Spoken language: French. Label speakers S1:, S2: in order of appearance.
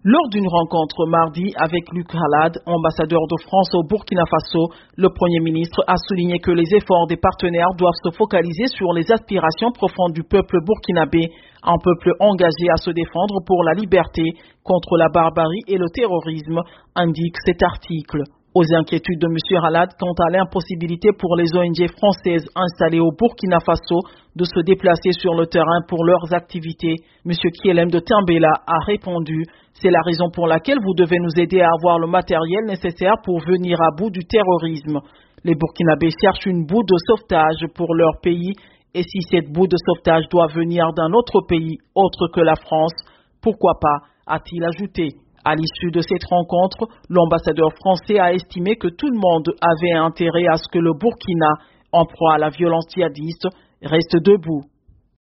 S1: Lors d'une rencontre mardi avec Luc Halad, ambassadeur de France au Burkina Faso, le Premier ministre a souligné que les efforts des partenaires doivent se focaliser sur les aspirations profondes du peuple burkinabé, un peuple engagé à se défendre pour la liberté contre la barbarie et le terrorisme, indique cet article. Aux inquiétudes de M. Halad quant à l'impossibilité pour les ONG françaises installées au Burkina Faso de se déplacer sur le terrain pour leurs activités, M. Kielem de Tambela a répondu « C'est la raison pour laquelle vous devez nous aider à avoir le matériel nécessaire pour venir à bout du terrorisme. Les Burkinabés cherchent une boue de sauvetage pour leur pays et si cette boue de sauvetage doit venir d'un autre pays autre que la France, pourquoi pas ?» a-t-il ajouté. À l'issue de cette rencontre, l'ambassadeur français a estimé que tout le monde avait intérêt à ce que le Burkina, en proie à la violence djihadiste, reste debout.